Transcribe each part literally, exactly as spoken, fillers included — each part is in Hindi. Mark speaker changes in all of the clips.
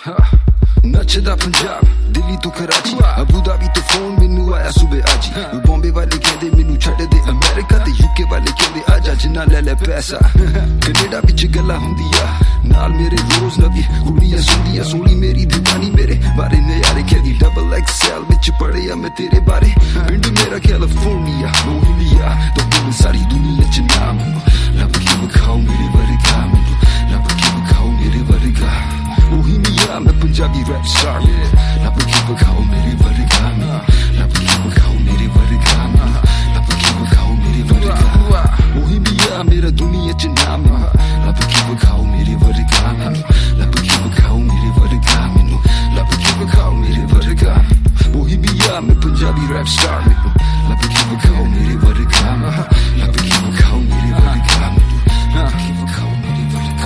Speaker 1: नचदा पंजाब दिल्ली तो कराची अबू धाबी तो फोन मैनू आया सुबह आज बॉम्बे वाले कहते मैनू छड्ड दे अमेरिका ते यूके वाले कहते आजा जिन्ना ले ले पैसा कनेडा विच गल्लां हुंदियां नाल मेरे रोज नवी कुड़ियां सुंदियां सोनी मेरी दीवानी मेरे बारे नजारे कहदी डबल एक्सएल विच पढ़िया मैं तेरे बारे पिंड मेरा कैलिफोर्निया बोहिमिया तो सारी दुनिया च नाम लब के विखाओ मेरे वर्गा मैनू लब के विखाओ मेरे वर्गा बोहिमिया मैं पंजाबी रैप स्टार लब के विखाओ मेरे वर्गा लब के विखाओ मेरे वर्गा लब के विखाओ मेरे वर्गा बोहिमिया मेरा दुनिया च नाम लब के विखाओ मेरे वर्गा लब के विखाओ मेरे वर्गा मैनू लब के विखाओ मेरे वर्गा बोहिमिया मैं पंजाबी रैप स्टार लब के विखाओ मेरे वर्गा लब के विखाओ मेरे वर्गा मैनू लब के विखाओ मेरे वर्गा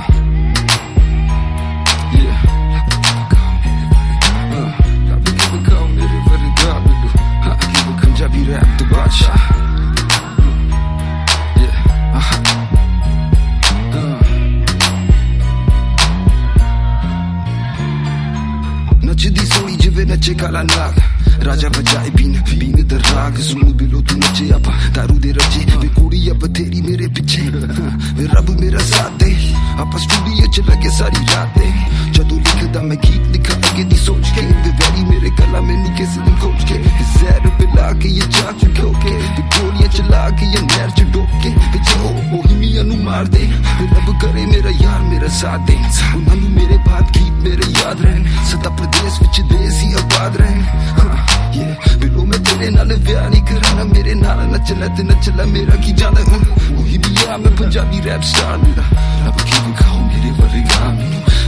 Speaker 1: Punjabi rap the Badshah. Yeah. Uh-huh. Uh. नचदी Soni जिवे नचे काला नाग राजा बजाए बीन बीन द राग सुन बिलो तू नचे आपा दारू दे रचे वे कुड़ी अब तेरी मेरे पीछे वे रब मेरा साथ दे आपा स्टूडियो च लगे सारी रातें जदों लिखदा मैं गीत लिखा अगे दी सोच के वे वैरी मेरे गला मैनू किस दिन खोज के जहर पिला के ये चाक चुको के ते गोलियां चला के ये नहर च डोब के पिछे ओ बोहिमिया नू मार दे रब करे मेरा यार मेरा साथ दे उन्हां नू मेरे बाद गीत मेरे याद रहन सदा प्रदेश विच देश ही आबाद रहन Yeah, बिलो मैं तेरे नाल व्याह नहीं कराना मेरे नाल नचला ते नचला मेरा की जाना हुन बोहिमिया मैं पंजाबी रैप स्टार लब के विखाओ मेरे वर्गा मैनू